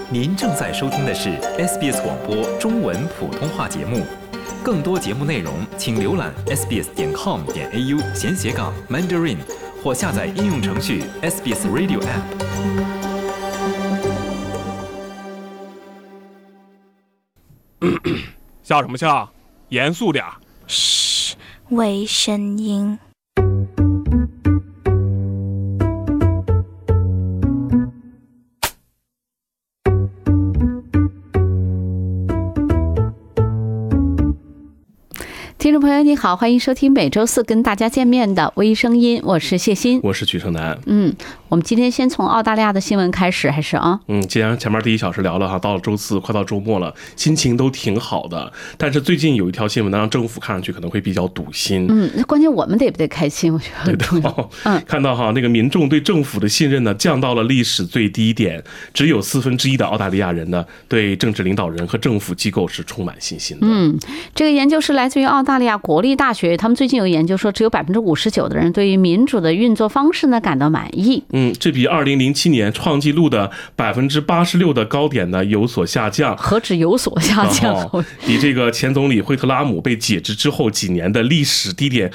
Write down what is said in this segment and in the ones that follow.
您正在收听的是 SBS 广播中文普通话节目，更多节目内容请浏览 sbs.com.au/Mandarin 或下载应用程序 SBS Radio App。 笑什么笑？严肃点。 嘘，微声音。听众朋友你好，欢迎收听每周四跟大家见面的微声音，我是谢欣， 我是曲胜男。 我们今天先从澳大利亚的新闻开始，还是啊？ 既然前面第一小时聊了哈，到了周四，快到周末了，心情都挺好的。但是最近有一条新闻呢，让政府看上去可能会比较堵心。 那关键我们得不得开心？我觉得很重要。 看到哈，那个民众对政府的信任呢，降到了历史最低点，只有1/4的澳大利亚人呢，对政治领导人和政府机构是充满信心的。 这个研究是来自于澳大利亚国立大学，他们最近有研究说，只有59%的人对于民主的运作方式呢感到满意。 这比2007年创纪录的86%的高点呢有所下降。 何止有所下降？ 比这个前总理惠特拉姆被解职之后几年的历史低点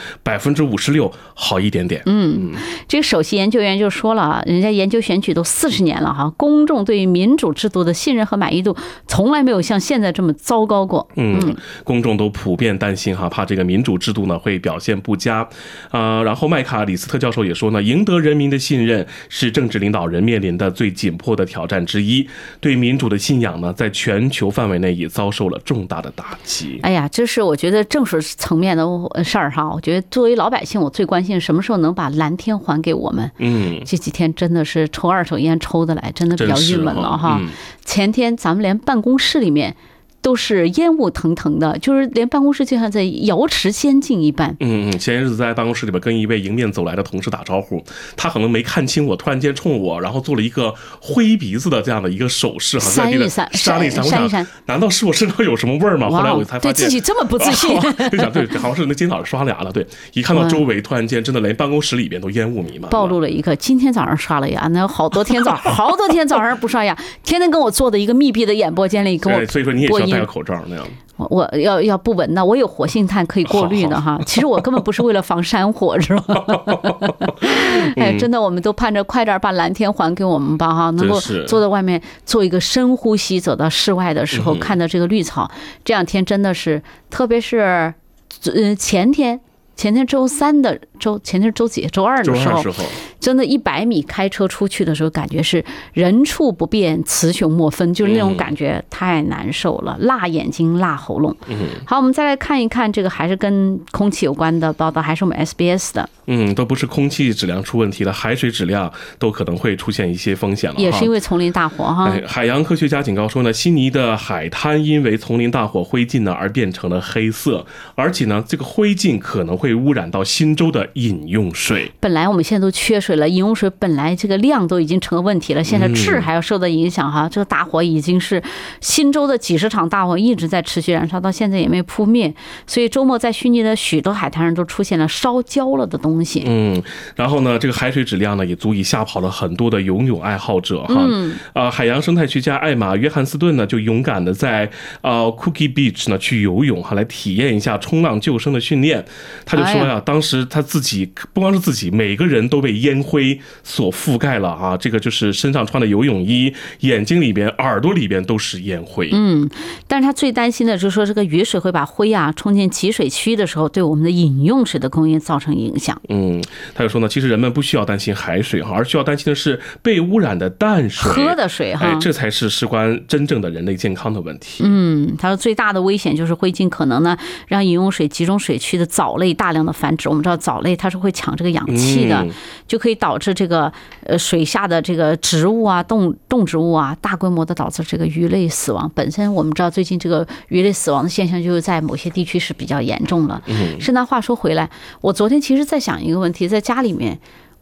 56%好一点点。 这个首席研究员就说了，人家研究选举都40年了哈，公众对于民主制度的信任和满意度从来没有像现在这么糟糕过。 公众都普遍担心哈，怕这个民主制度呢会表现不佳。然后麦卡里斯特教授也说呢，赢得人民的信任是政治领导人面临的最紧迫的挑战之一。对民主的信仰呢，在全球范围内也遭受了重大的打击。 哎呀，这是我觉得政治层面的事儿哈。我觉得作为老百姓，我最关心什么时候能把蓝天还给我们。这几天真的是抽二手烟抽的来，真的比较郁闷了哈。前天咱们连办公室里面都是烟雾腾腾的，就是连办公室就像在瑶池仙境一般。 前些日子在办公室里边跟一位迎面走来的同事打招呼，他可能没看清我，突然间冲我，然后做了一个挥鼻子的这样的一个手势，好像扇了一扇。我想，难道是我身上有什么味儿吗？后来我才发现， 对自己这么不自信， 就想对，好像是那今天早上刷牙了。对，一看到周围，突然间真的连办公室里边都烟雾弥漫， 暴露了一个今天早上刷了牙，那有好多天早上不刷牙，天天跟我坐在一个密闭的演播间里跟我， 所以说你也需要戴个口罩那样。 我要不闻呢，我有活性炭可以过滤的哈。其实我根本不是为了防山火，是吧？真的，我们都盼着快点把蓝天还给我们吧哈，能够坐在外面做一个深呼吸，走到室外的时候看到这个绿草，这两天真的是，特别是前天周三的前天是周几？周二的时候，真的100米开车出去的时候，感觉是人畜不变，雌雄莫分，就是那种感觉太难受了，辣眼睛，辣喉咙。好，我们再来看一看这个还是跟空气有关的报道，还是我们 SBS 的。 都不是空气质量出问题了，海水质量都可能会出现一些风险了， 也是因为丛林大火哈。 海洋科学家警告说呢，悉尼的海滩因为丛林大火灰烬呢而变成了黑色，而且呢，这个灰烬可能会污染到新州的饮用水。 本来我们现在都缺水了，饮用水本来这个量都已经成了问题了，现在质还要受到影响哈。这个大火已经是新州的几十场大火一直在持续燃烧，到现在也没扑灭，所以周末在悉尼的许多海滩上都出现了烧焦了的东西。 然后呢，这个海水质量呢也足以吓跑了很多的游泳爱好者哈。海洋生态学家艾玛约翰斯顿呢就勇敢的在Cookie Beach 呢去游泳哈，来体验一下冲浪救生的训练。他就说呀，当时他自己不光是自己，每个人都被烟灰所覆盖了啊！这个就是身上穿的游泳衣，眼睛里边、耳朵里边都是烟灰。 但是他最担心的就是说，这个雨水会把灰冲进集水区的时候，对我们的饮用水的供应造成影响。 他就说呢，其实人们不需要担心海水哈，而需要担心的是被污染的淡水、 喝的水哈。 这才是事关真正的人类健康的问题。 他说最大的危险就是灰烬可能呢让饮用水集中水区的藻类大量的繁殖。我们知道藻类它是会抢这个氧气的，就可以导致这个水下的这个植物啊、动植物啊，大规模的导致这个鱼类死亡。本身我们知道最近这个鱼类死亡的现象就是在某些地区是比较严重了。是那话说回来，我昨天其实在想一个问题，在家里面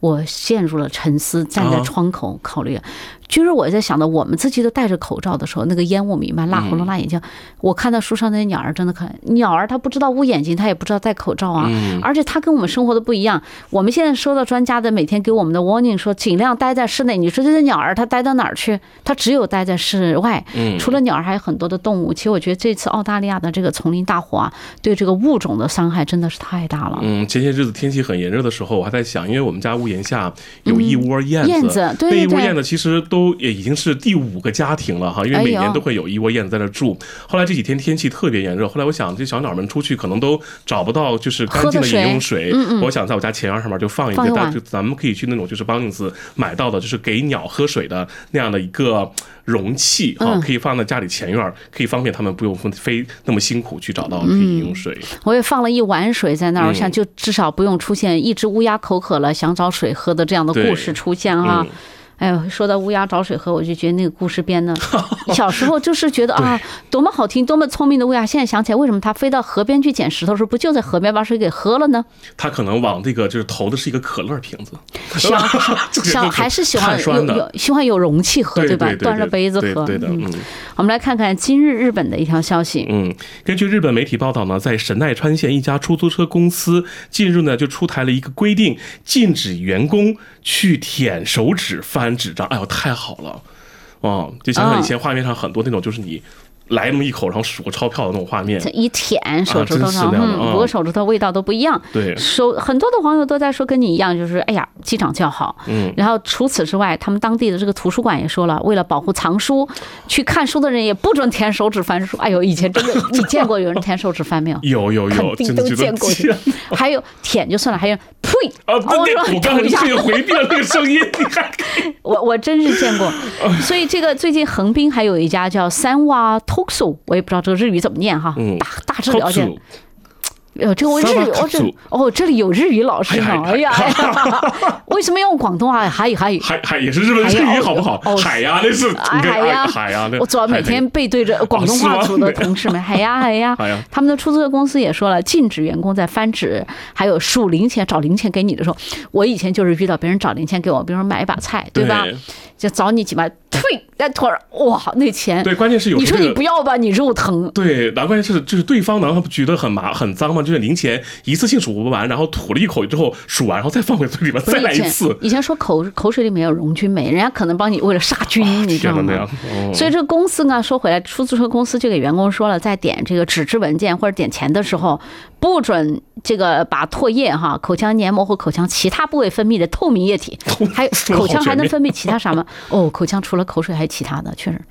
我陷入了沉思，站在窗口考虑。就是我在想的，我们自己都戴着口罩的时候，那个烟雾弥漫，辣喉咙、辣眼睛。我看到树上那些鸟儿，真的可爱。鸟儿它不知道捂眼睛，它也不知道戴口罩啊，而且它跟我们生活的不一样。我们现在收到专家的每天给我们的 warning 说，尽量待在室内。你说这些鸟儿它待到哪儿去？它只有待在室外。除了鸟儿，还有很多的动物。其实我觉得这次澳大利亚的这个丛林大火啊，对这个物种的伤害真的是太大了。 前些日子天气很炎热的时候，我还在想，因为我们家屋檐下有一窝燕子， 对， 那一窝燕子其实都也已经是第5个家庭了哈，因为每年都会有一窝燕子在那住。后来这几天天气特别炎热，后来我想这小鸟们出去可能都找不到就是干净的饮用水，我想在我家前院上面就放一个，咱们可以去那种就是帮子买到的，就是给鸟喝水的那样的一个容器啊，可以放在家里前院，可以方便他们不用飞那么辛苦去找到饮用水。 我也放了一碗水在那儿，我想就至少不用出现一只乌鸦口渴了想找水喝的这样的故事出现哈。哎呦，说到乌鸦找水喝，我就觉得那个故事编的，小时候就是觉得啊，多么好听，多么聪明的乌鸦。现在想起来，为什么它飞到河边去捡石头的时候，不就在河边把水给喝了呢？它可能往这个就是投的是一个可乐瓶子， 还是喜欢有容器喝，对吧？端着杯子喝。 对的， 我们来看看今日日本的一条消息。 根据日本媒体报道呢，在神奈川县一家出租车公司近日呢就出台了一个规定，禁止员工去舔手指、翻纸张。哎呦，太好了！就想想以前画面上很多那种，就是你来那么一口，然后数个钞票的那种画面， 一舔手指头上，5个手指头味道都不一样。 对， 很多的网友都在说跟你一样，就是哎呀，击掌叫好。然后除此之外，他们当地的这个图书馆也说了，为了保护藏书，去看书的人也不准舔手指翻书。哎呦，以前真的，你见过有人舔手指翻没有？ 有， 肯定都见过。还有舔就算了，还有呸！ 我刚才这个回避了那个声音，你看， 我真是见过。所以这个最近横滨还有一家叫三蛙 Toksu， 我也不知道这个日语怎么念哈，大致了解。这个日语这里有日语老师呢。哎呀，为什么用广东话？海也是日本日语好不好？海呀，那是海呀。 我主要每天背对着广东话组的同事们，海呀。他们的出租车公司也说了，禁止员工在翻纸，还有数零钱、找零钱给你的时候。我以前就是遇到别人找零钱给我，比如说买一把菜，对吧？就找你几把，呸，在腿儿，哇，那钱。 对，关键是有。 你说你不要吧，你肉疼。 对，关键是就是对方呢觉得很脏嘛，就是零钱一次性数不完，然后吐了一口之后数完，然后再放回嘴里边再来一次。 以前说口水里面有溶菌酶，人家可能帮你为了杀菌，你知道吗？所以这个公司呢，说回来，出租车公司就给员工说了，在点这个纸质文件或者点钱的时候，不准这个把唾液口腔黏膜或口腔其他部位分泌的透明液体，还有口腔还能分泌其他啥吗？口腔除了口水还有其他的，确实。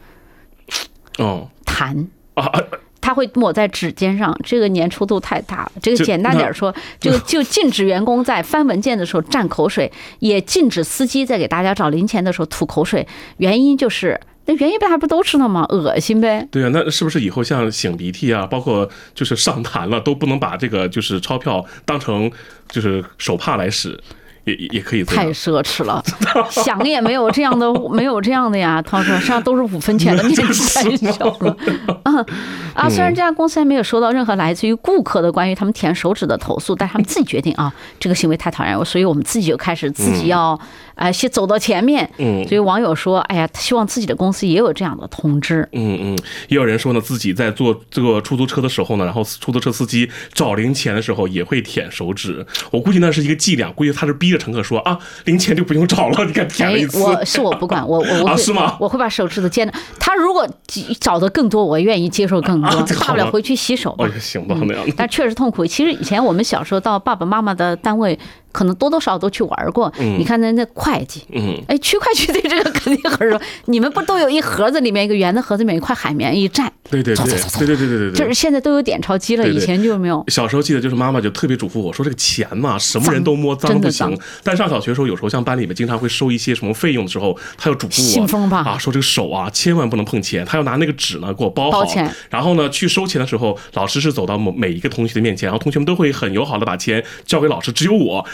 痰它会抹在指尖上，这个粘稠度太大了。这个简单点说，就禁止员工在翻文件的时候蘸口水，也禁止司机在给大家找零钱的时候吐口水。原因就是那原因大家不都知道吗？恶心呗。 对啊，那是不是以后像擤鼻涕啊，包括就是上痰了，都不能把这个就是钞票当成就是手帕来使？也可以， 太奢侈了，想也没有这样的呀。他说，实际上都是5分钱的面积太小了。虽然这家公司还没有收到任何来自于顾客的关于他们舔手指的投诉，但是他们自己决定这个行为太讨厌，所以我们自己就开始自己要先走到前面。所以网友说，哎呀，希望自己的公司也有这样的通知。 也有人说呢，自己在坐这个出租车的时候呢，然后出租车司机找零钱的时候也会舔手指。我估计那是一个伎俩，估计他是逼着乘客说零钱就不用找了，你看舔了一次。 我不管，我是吗？ 我会把手指头尖的。他如果找的更多，我愿意接受更多，大不了回去洗手吧。 行吧，那样的。 但确实痛苦。其实以前我们小时候到爸爸妈妈的单位，可能多多少少都去玩过。你看那会计，区会计对这个肯定很熟。你们不都有一盒子，里面一个圆的盒子里面一块海绵一蘸， 对， 就是现在都有点钞机了，以前就没有。 小时候记得就是妈妈就特别嘱咐我说，这个钱嘛，什么人都摸，脏不行。但上小学的时候，有时候像班里面经常会收一些什么费用的时候，他要嘱咐我信封吧说这个手千万不能碰钱，他要拿那个纸呢给我包好。然后呢，去收钱的时候，老师是走到每一个同学的面前，然后同学们都会很友好的把钱交给老师，只有我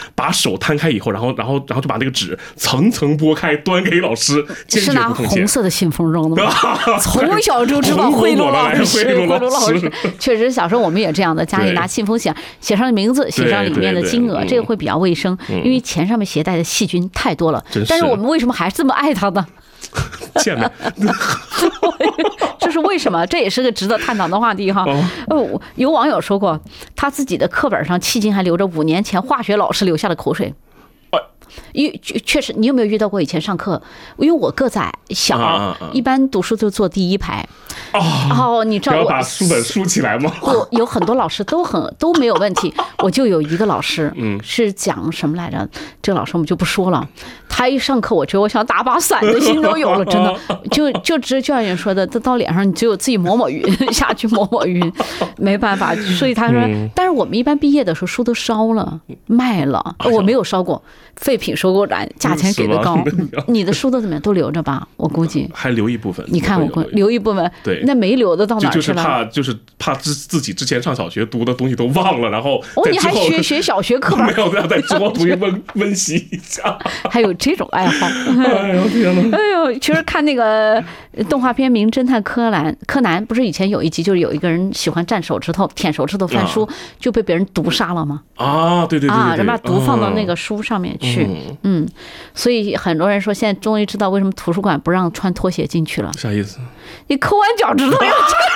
把手摊开以后，然后就把那个纸层层剥开，端给老师，坚决不碰是拿红色的信封扔的吗？从小就知道贿赂老师，确实小时候我们也这样的，家里拿信封写上名字，写上里面的金额，这个会比较卫生，因为钱上面携带的细菌太多了。但是我们为什么还这么爱它呢？ 贱人， 这是为什么？这也是个值得探讨的话题哈。有网友说过，他自己的课本上迄今还留着5年前化学老师留下的口水。确实，你有没有遇到过以前上课？因为我个子矮小，一般读书就坐第一排。你知道我把书本竖起来吗？ 有很多老师都没有问题，我就有一个老师，是讲什么来着？这个老师我们就不说了。他一上课，我觉得我想打把伞的心都有了，真的。就像人说的，到脸上你只有自己抹匀，下去抹匀，没办法。所以他说，但是我们一般毕业的时候书都烧了卖了，我没有烧过。废品收购站价钱给的高，你的书都怎么样？都留着吧，我估计还留一部分。 你看我留一部分， 对， 那没留的到哪去了？ 就是怕自己之前上小学读的东西都忘了，然后你还学小学课本？ 没有，在之后读一温习一下。 还有这种爱好？ 哎呦天哪！ 哎呦，其实看那个动画片《名侦探柯南》，不是以前有一集就是有一个人喜欢蘸手指头、舔手指头翻书，就被别人毒杀了吗？ 对， 人把毒放到那个书上面去。所以很多人说现在终于知道为什么图书馆不让穿拖鞋进去了。 啥意思？ 你抠完脚趾头要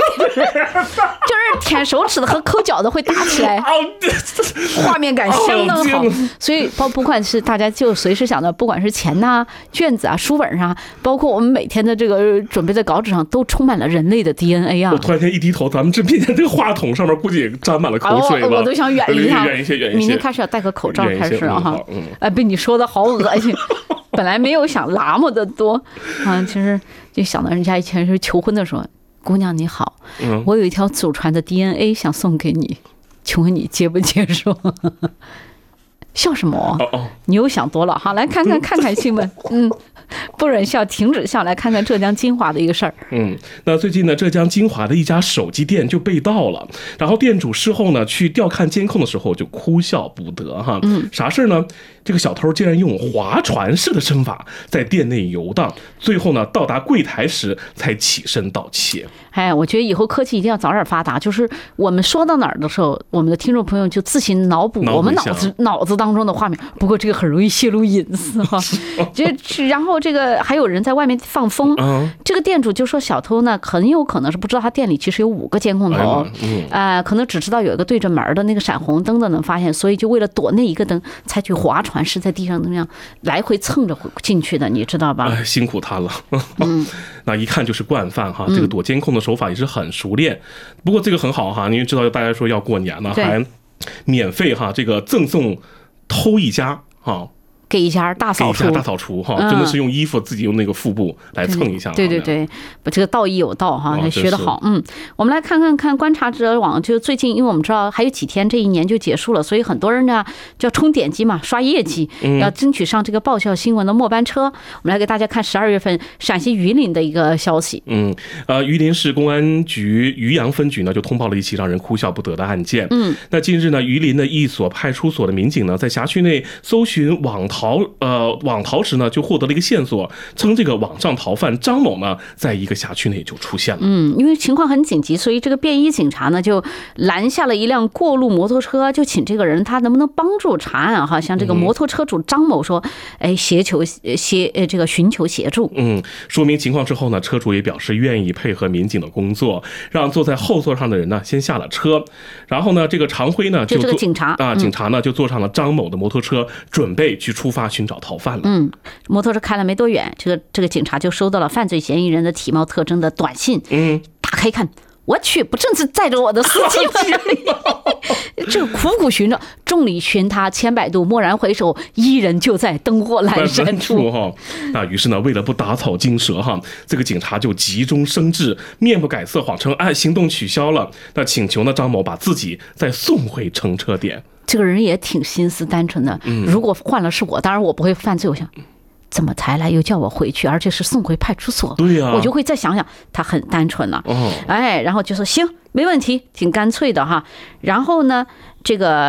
就是舔手指的和抠脚的会打起来，画面感相当好。所以不管是大家就随时想到，不管是钱呐、卷子啊、书本上，包括我们每天的这个准备的稿纸上，都充满了人类的 DNA 啊。 我突然间一低头，咱们这面前这个话筒上面估计也沾满了口水吧。 我都想远离它， 远一些。 明天开始要戴个口罩开始了哈。被你说的好恶心。本来没有想那么的多其实就想到人家以前是求婚的时候，姑娘你好，我有一条祖传的 DNA 想送给你，请问你接不接受？笑什么？你又想多了哈。来看看新闻。不忍笑，停止笑。来看看浙江金华的一个事儿。 那最近呢，浙江金华的一家手机店就被盗了，然后店主事后呢去调看监控的时候就哭笑不得哈。啥事呢？这个小偷竟然用划船式的身法在店内游荡，最后呢到达柜台时才起身盗窃。 我觉得以后科技一定要早点发达，就是我们说到哪儿的时候，我们的听众朋友就自行脑补我们脑子当中的画面。不过这个很容易泄露隐私哈。然后这个还有人在外面放风，这个店主就说小偷呢很有可能是不知道他店里其实有5个监控头，可能只知道有一个对着门的那个闪红灯的能发现，所以就为了躲那一个灯，才去划船是在地上那样来回蹭着进去的，你知道吧？ 辛苦他了。那一看就是惯犯哈，这个躲监控的手法也是很熟练。不过这个很好哈，因为知道大家说要过年了，还免费哈，这个赠送偷一家哈。 给一家大扫除哈，真的是用衣服自己用那个腹部来蹭一下。 对，这个道义有道哈，学得好。我们来看观察者网，就最近，因为我们知道还有几天这一年就结束了，所以很多人呢就要冲点击嘛，刷业绩，要争取上这个爆笑新闻的末班车。我们来给大家看12月份陕西榆林的一个消息。 榆林市公安局榆阳分局呢就通报了一起让人哭笑不得的案件。那近日呢，榆林的一所派出所的民警呢在辖区内搜寻网逃时呢，就获得了一个线索，称这个网上逃犯张某呢，在一个辖区内就出现了。 因为情况很紧急，所以这个便衣警察呢就拦下了一辆过路摩托车，就请这个人他能不能帮助查案哈？像这个摩托车主张某说，寻求协助。 说明情况之后呢，车主也表示愿意配合民警的工作，让坐在后座上的人呢先下了车，然后呢，这个常辉呢就这个警察呢就坐上了张某的摩托车，准备去出发寻找逃犯了。 摩托车开了没多远，这个警察就收到了犯罪嫌疑人的体貌特征的短信。打开看，我去，不正是载着我的司机吗？这个苦苦寻找，众里寻他千百度，蓦然回首，伊人就在灯火阑珊处哈。那于是呢，为了不打草惊蛇哈，这个警察就急中生智，面不改色，谎称行动取消了。那请求呢张某把自己再送回乘车点。 这个人也挺心思单纯的。如果换了是我，当然我不会犯罪。我想，怎么才来又叫我回去，而且是送回派出所？ 对呀， 我就会再想想，他很单纯了。然后就说行，没问题，挺干脆的哈。然后呢，这个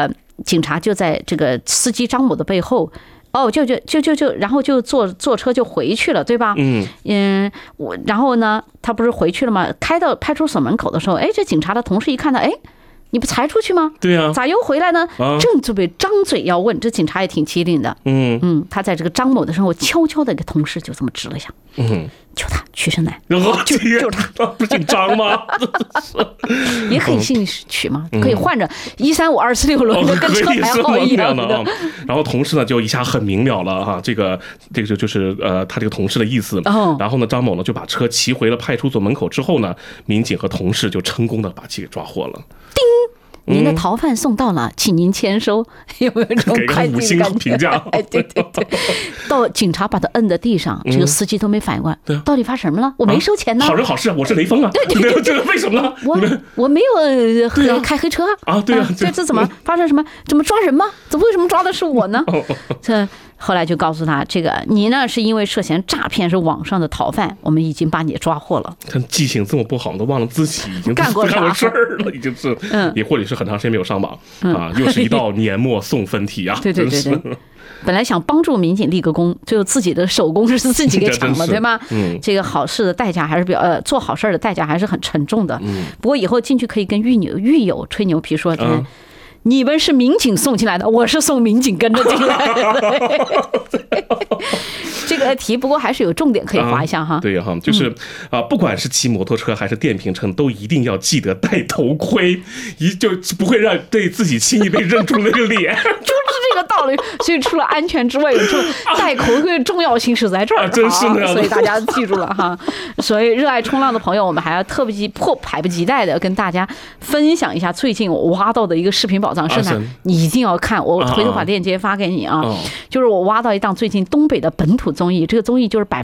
警察就在这个司机张某的背后。然后就坐车就回去了，对吧？然后呢，他不是回去了吗？开到派出所门口的时候，这警察的同事一看到，你不才出去吗？ 对呀， 咋又回来呢？正准备张嘴要问，这警察也挺机灵的。他在这个张某的身后悄悄的给同事就这么指了一下。就他，徐胜男，就他， 不姓张吗？ 也可以姓曲吗？可以换着13526轮的，跟车牌号一样的。 然后同事呢就一下很明了了哈，这个就是他这个同事的意思。然后呢，张某呢就把车骑回了派出所门口之后呢，民警和同事就成功的把其给抓获了。 叮。您的逃犯送到了，请您签收。有没有这种快递的感觉？ 评价。 对。到警察把他摁在地上，这个司机都没反应过来，到底发生什么了？我没收钱呢。 好人好事，我是雷锋啊。 对， 这个为什么呢？ 我没有开黑车啊。对啊， 这怎么发生什么？怎么抓人吗？为什么抓的是我呢？这后来就告诉他，这个你呢是因为涉嫌诈骗是网上的逃犯，我们已经把你抓获了。 他记性这么不好，都忘了自己已经干过事儿了，已经是，也或者是很长时间没有上榜啊，又是一道年末送分题啊。 对。本来想帮助民警立个功，最后自己的手工是自己给抢了，对吗？这个好事的代价还是做好事的代价还是很沉重的。不过以后进去可以跟狱友吹牛皮说，你们是民警送进来的，我是送民警跟着进来的。这个题不过还是有重点可以划一下哈。 对哈，就是不管是骑摩托车还是电瓶车，都一定要记得戴头盔，就不会让对自己轻易被认出那个脸。就是这个道理。所以除了安全之外，有时候戴头盔的重要性是在这儿。 真是的。 所以大家记住了哈。所以热爱冲浪的朋友，我们还要迫不及待的跟大家分享一下最近我挖到的一个视频宝藏。是哪？你一定要看，我回头把链接发给你啊。就是我挖到一档最近东北的本土综艺，这个综艺就是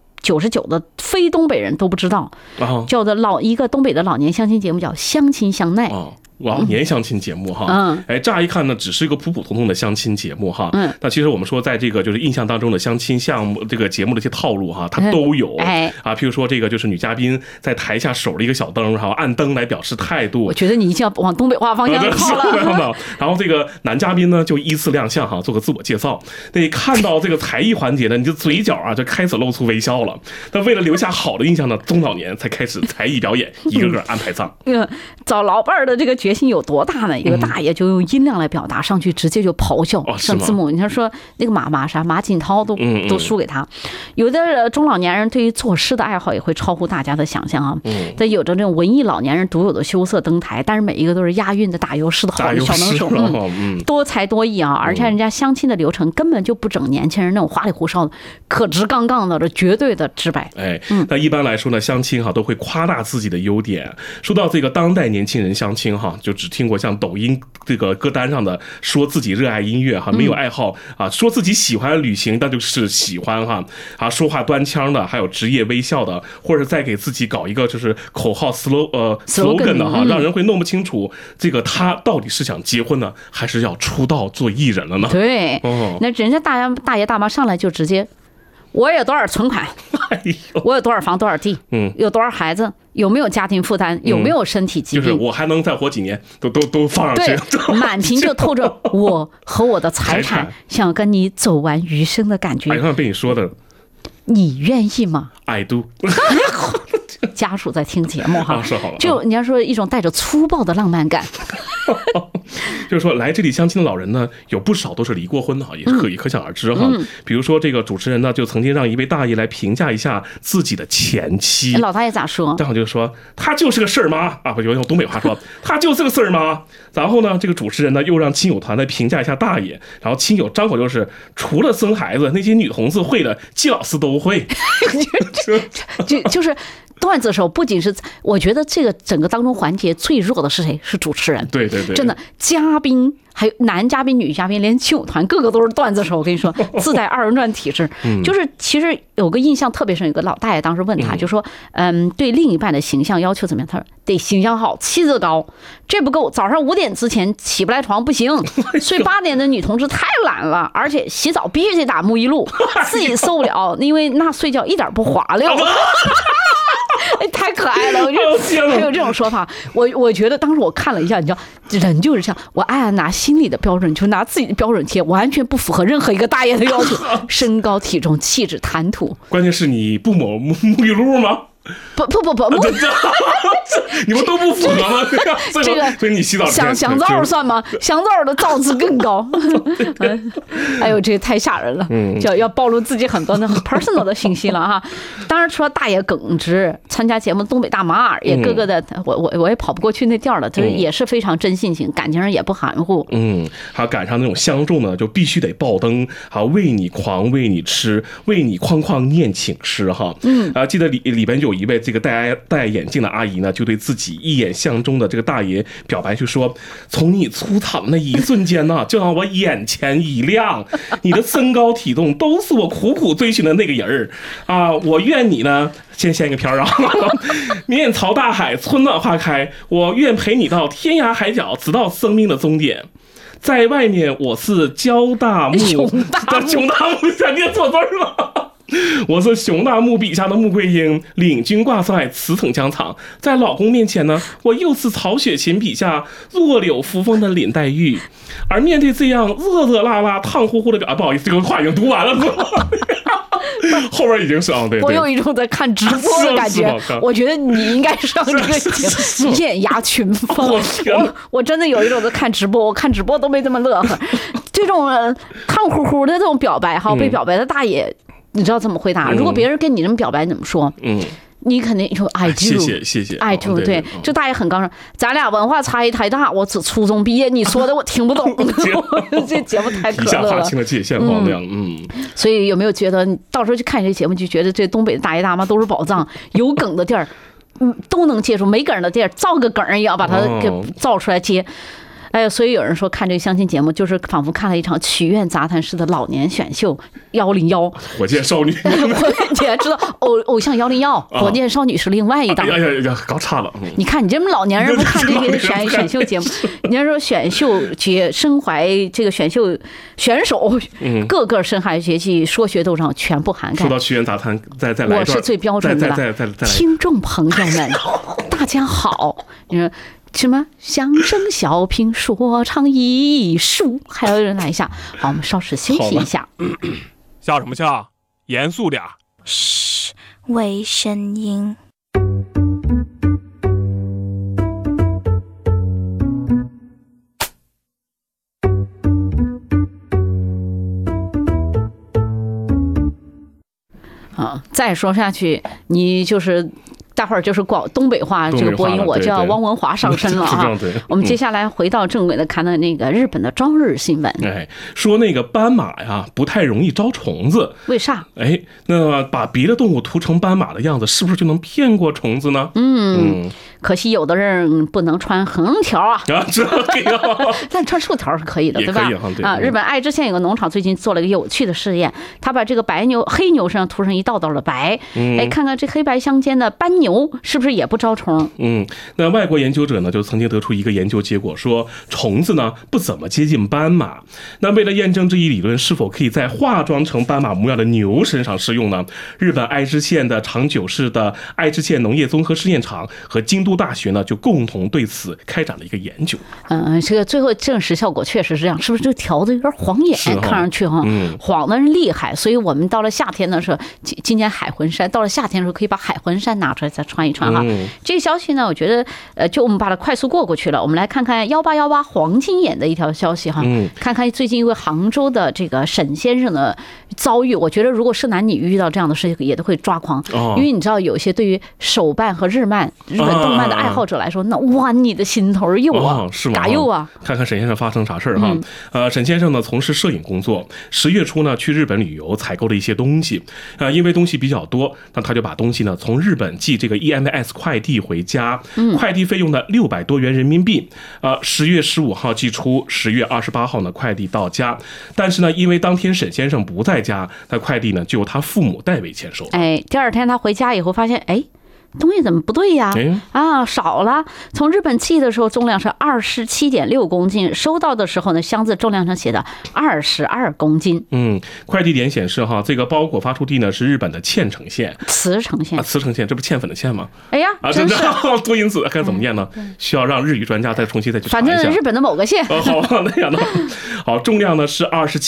99%的非东北人都不知道，叫做一个东北的老年相亲节目，叫《相亲相奈》。 老年相亲节目哈，乍一看呢，只是一个普普通通的相亲节目哈，那其实我们说，在这个就是印象当中的相亲项目这个节目的一些套路哈，它都有譬如说这个就是女嘉宾在台下守了一个小灯哈，按灯来表示态度。 我觉得你一定要往东北话方向靠了。 然后这个男嘉宾呢就依次亮相哈，做个自我介绍。那看到这个才艺环节呢，你就嘴角就开始露出微笑了。但为了留下好的印象呢，中老年才开始才艺表演，一个个安排上。 找老伴儿的这个决心有多大呢？一个大爷就用音量来表达，上去直接就咆哮，上字幕。你看说那个马景涛都输给他。有的中老年人对于作诗的爱好也会超乎大家的想象啊。但有着这种文艺老年人独有的羞涩登台，但是每一个都是押韵的打油诗的好小能手，多才多艺啊！而且人家相亲的流程根本就不整年轻人那种花里胡哨的，可直杠杠的，这绝对的直白。 那一般来说呢，相亲都会夸大自己的优点。说到这个当代年轻人相亲就只听过像抖音这个歌单上的说自己热爱音乐没有爱好说自己喜欢旅行，那就是喜欢说话端腔的，还有职业微笑的，或者再给自己搞一个就是口号 slogan 的让人会弄不清楚这个他到底是想结婚呢，还是要出道做艺人了呢？ 对，那人家大爷大妈上来就直接。我有多少存款？我有多少房多少地？有多少孩子？有没有家庭负担？有没有身体疾病？ 就是我还能再活几年，都放上去。 对，满屏就透着我和我的财产，想跟你走完余生的感觉。 像被你说的， 你愿意吗 ？I do。 家属在听节目是好了， 就你要说一种带着粗暴的浪漫感。 就是说来这里相亲的老人呢，有不少都是离过婚的也可想而知比如说这个主持人呢，就曾经让一位大爷来评价一下自己的前妻。 老大爷咋说？ 正好就说他就是个事儿妈不用东北话说，他就是个事儿妈。然后呢，这个主持人呢又让亲友团来评价一下大爷，然后亲友张口就是除了生孩子，那些女同志会的，季老师都会。就是段子的时候，不仅是我觉得这个整个当中环节最弱的是谁？是主持人。对，真的，嘉宾还有男嘉宾、女嘉宾，连亲友团个个都是段子手。我跟你说，自带二人转体质。就是其实有个印象特别深，有个老大爷当时问他，就说，对另一半的形象要求怎么样？他说得形象好，气质高，这不够，早上5点之前起不来床不行，睡8点的女同志太懒了，而且洗澡必须得打沐浴露，自己受不了，因为那睡觉一点不滑溜。 太可爱了，我觉得还有这种说法。我觉得当时我看了一下，你知道，人就是这样，我爱拿心里的标准，就拿自己的标准贴，完全不符合任何一个大爷的要求，身高、体重、气质、谈吐。 关键是你不抹沐浴露吗？ 不， 你们都不符合吗？ 这个， 所以你洗澡香皂算吗？香皂的皂字更高。哎呦，这个太吓人了，要暴露自己很多很 personal 的信息了哈。当然，除了大爷耿直，参加节目东北大妈也个个的，我也跑不过去那调了，就是也是非常真性情，感情上也不含糊。 还赶上那种相中呢，就必须得爆灯，好为你狂，为你吃，为你哐哐念请诗哈。记得里边有一位这个戴眼镜的阿姨呢，就对自己一眼相中的这个大爷表白，就说：“从你出场的那一瞬间呢，就让我眼前一亮，你的身高体重都是我苦苦追寻的那个人啊！我愿你呢，先一个飘啊，面朝大海，春暖花开，我愿陪你到天涯海角，直到生命的终点。”在外面我是焦大木， 熊大木，想念错字了。我是熊大木笔下的穆桂英，领军挂帅，驰骋疆场。在老公面前呢，我又是曹雪芹笔下弱柳扶风的林黛玉。而面对这样热热辣辣、烫乎乎的不好意思，这个话已经读完了，后边已经是对。 我有一种在看直播的感觉。我觉得你应该上这个节目艳压群芳。我真的有一种在看直播，我看直播都没这么乐呵。这种烫乎乎的这种表白哈，被表白的大爷。你知道怎么回答？如果别人跟你这么表白，怎么说？你肯定说 I do， 谢谢 I do。对，这大爷很刚说，咱俩文化差异太大，我只初中毕业，你说的我听不懂。这节目太可乐了， 一下划清了界限，黄亮。 所以有没有觉得，你到时候去看这节目，就觉得这东北的大爷大妈都是宝藏，有梗的地儿，都能接住；没梗的地儿，造个梗也要把它给造出来接。哎，所以有人说看这个相亲节目，就是仿佛看了一场曲苑杂谈式的老年选秀101。 火箭少女， 你还知道偶像101，火箭少女是另外一档。 呀，搞差了。 你看你这么老年人不看这些选秀节目，你要说选秀节身怀这个选秀选手，个个身怀绝技，说学逗唱全部涵盖。 说到曲苑杂谈，再来一段， 我是最标准的了。 再听众朋友们，大家好，你说。什么相声、小品、说唱艺术，还有人来一下。好，我们稍事休息一下。 笑什么笑？严肃点。 嘘，微声音。 再说下去，你就是。待会儿就是东北话这个播音，我叫汪文华上身了啊！我们接下来回到正轨的，看到那个日本的朝日新闻。 说那个斑马呀不太容易招虫子，为啥？那把别的动物涂成斑马的样子，是不是就能骗过虫子呢？ 可惜有的人不能穿横条啊，但穿竖条是可以的，对吧？日本爱知县有个农场最近做了一个有趣的试验，他把这个黑牛身上涂上一道道的白，看看这黑白相间的斑牛是不是也不招虫？ 那外国研究者呢就曾经得出一个研究结果，说虫子呢不怎么接近斑马。那为了验证这一理论是否可以在化妆成斑马模样的牛身上适用呢，日本爱知县的长久市的爱知县农业综合试验场和京都大学呢就共同对此开展了一个研究。 这个最后证实效果确实是这样，是不是这个条子有点晃眼？看上去晃的人厉害。所以我们到了夏天的时候，今年海魂衫到了夏天的时候可以把海魂衫拿出来再穿一穿哈。这个消息呢，我觉得就我们把它快速过去了。我们来看看1818黄金眼的一条消息哈，看看最近一位杭州的这个沈先生的遭遇。我觉得如果是男女遇到这样的事情，也都会抓狂，因为你知道有些对于手办和日本动漫的爱好者来说，那剜你的心头肉啊， 是吗？ 嘎肉啊！ 看看沈先生发生啥事儿哈。沈先生呢从事摄影工作，10月初呢去日本旅游，采购了一些东西因为东西比较多，那他就把东西呢从日本寄这个 EMS 快递回家，快递费用呢600多元人民币。10月15号寄出，10月28号呢快递到家，但是呢因为当天沈先生不在家，那快递呢就由他父母代为签收。 第二天他回家以后发现， 东西怎么不对呀？少了。从日本寄的时候重量是27.6公斤，收到的时候呢，箱子重量上写的22公斤。 快递点显示哈，这个包裹发出地呢是日本的茨城县。 茨城县， 茨城县，这不芡粉的芡吗？ 哎呀，真是多音字，该怎么念呢？需要让日语专家再重新再去查一下。 反正日本的某个县。 好，那样的。好，重量呢是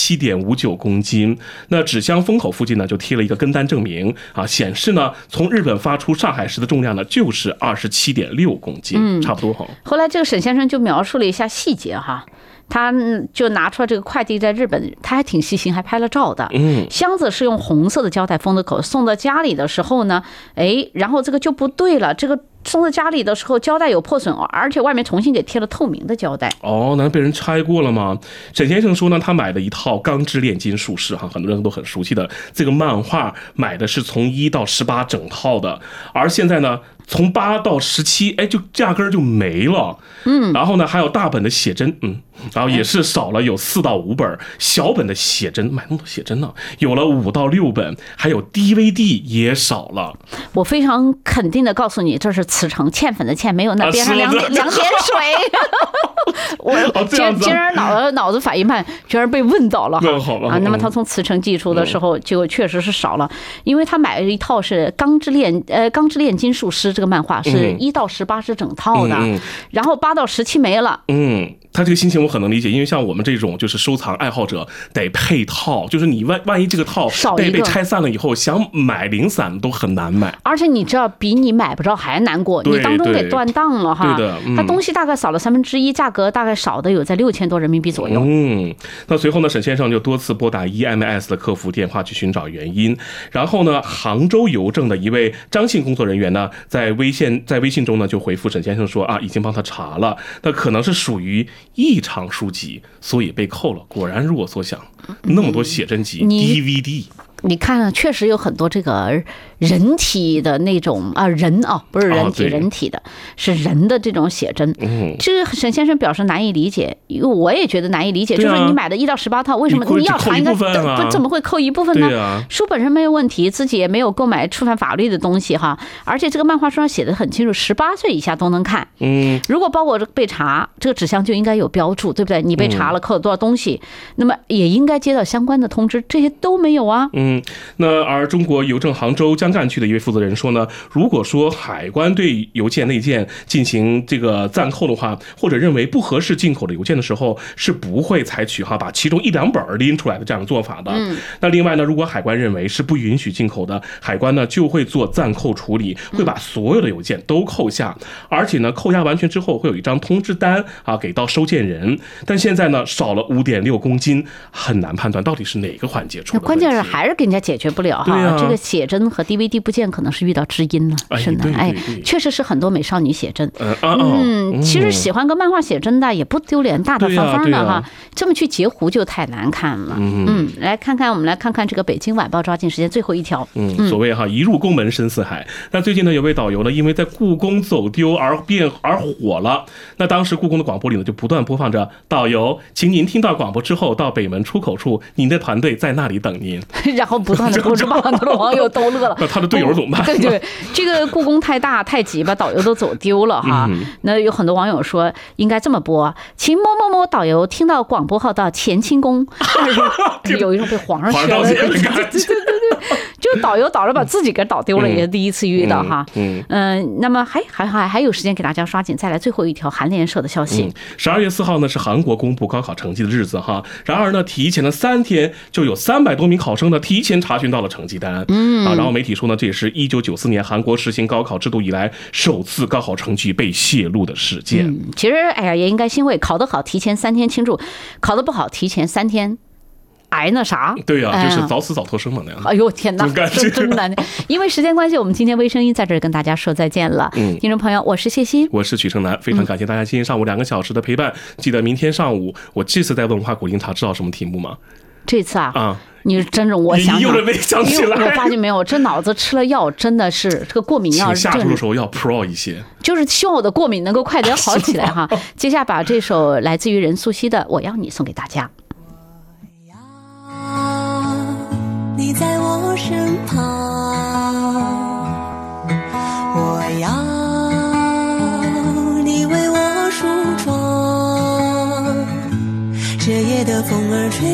27.59公斤。那纸箱封口附近呢就贴了一个跟单证明啊，显示呢从日本发出上海时的重量呢就是27.6公斤，差不多哈。 后来这个沈先生就描述了一下细节哈。他就拿出了这个快递在日本，他还挺细心，还拍了照的。箱子是用红色的胶带封的口，送到家里的时候呢，然后这个就不对了，这个送到家里的时候胶带有破损，而且外面重新给贴了透明的胶带。 难道被人拆过了吗？沈先生说呢，他买了一套《钢之炼金术士》哈，很多人都很熟悉的这个漫画，买的是从1到18整套的，而现在呢，从8到17，就压根儿就没了。然后呢，还有大本的写真，然后也是少了有4到5本，小本的写真，买那么多写真呢，有了5到6本，还有 DVD 也少了。 我非常肯定的告诉你，这是茨城芡粉的芡，没有那边上两点水。我竟然脑子反应慢，居然被问到了。那么他从茨城寄出的时候，就确实是少了，因为他买了一套是《钢之炼金术师》这个漫画，是1到18是整套的，然后8到17没了。 他这个心情我很能理解，因为像我们这种就是收藏爱好者得配套，就是你万一这个套被拆散了以后，想买零散都很难买。 而且你知道，比你买不着还难过，你当中给断档了哈。 对的， 他东西大概少了1/3，价格大概少的有在6000多人民币左右。 那随后呢，沈先生就多次拨打 EMS 的客服电话去寻找原因，然后呢，杭州邮政的一位张姓工作人员呢，在微信中呢就回复沈先生说已经帮他查了，那可能是属于异常书籍，所以被扣了。果然如我所想，那么多写真集 DVD。 你看，确实有很多这个人体的那种人不是人体，人体的是人的这种写真。这个沈先生表示难以理解，因为我也觉得难以理解，就是你买的1到18套，为什么你要查一个，怎么会扣一部分呢？书本身没有问题，自己也没有购买触犯法律的东西哈，而且这个漫画书上写的很清楚，18岁以下都能看。如果包裹被查，这个纸箱就应该有标注，对不对？你被查了，扣了多少东西，那么也应该接到相关的通知，这些都没有啊。 那而中国邮政杭州江干区的一位负责人说呢，如果说海关对邮件内件进行这个暂扣的话，或者认为不合适进口的邮件的时候，是不会采取把其中1、2本拎出来的这样的做法的。那另外呢，如果海关认为是不允许进口的，海关呢就会做暂扣处理，会把所有的邮件都扣下，而且呢扣押完全之后会有一张通知单给到收件人。但现在呢少了5.6公斤，很难判断到底是哪个环节出了问题。 关键是还是给人家解决不了哈。这个写真和 DVD 不见可能是遇到知音了，是的。确实是很多美少女写真。其实喜欢个漫画写真的也不丢脸，大大方方的哈，这么去截胡就太难看了。我们来看看这个北京晚报抓紧时间最后一条。 所谓一入宫门深似海。那最近呢，有位导游呢，因为在故宫走丢而火了。那当时故宫的广播里呢，就不断播放着导游，请您听到广播之后到北门出口处，您的团队在那里等您。 然后不断的播着，很多网友都乐了。 那他的队友怎么办？ 对，这个故宫太大太挤，把导游都走丢了哈。那有很多网友说应该这么播，请某某某导游听到广播后到乾清宫。有一种被皇上学的感觉。就导游导着把自己给导丢了，也是第一次遇到哈。那么还有时间给大家刷紧，再来最后一条韩联社的消息。 12月4号呢是韩国公布高考成绩的日子哈，然而呢提前了3天就有300多名考生呢提前查询到了成绩单。然后媒体说呢，这也是1994年韩国实行高考制度以来首次高考成绩被泄露的事件。 其实也应该欣慰，考得好提前3天庆祝，考得不好提前3天挨那啥。 对呀，就是早死早脱生嘛那样。 哎呦天哪，真难。因为时间关系，我们今天微声音在这儿跟大家说再见了。听众朋友，我是谢欣， 我是许成南，非常感谢大家今天上午2个小时的陪伴。记得明天上午，我这次在文化古灵茶知道什么题目吗？ 这次你真是我想有人没想起来， 我发现没有，这脑子吃了药真的是这个过敏药， 下注的时候要 pro 一些， 就是希望我的过敏能够快点好起来哈。接下来把这首来自于任素汐的《我要你》送给大家。 你在我身旁，我这夜的风儿吹，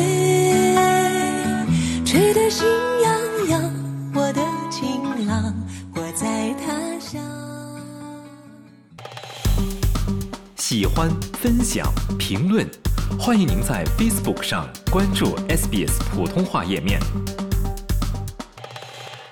吹得心痒痒，我的情郎，我在他乡。 喜欢、分享、评论，欢迎您在 Facebook 上关注 SBS 普通话页面。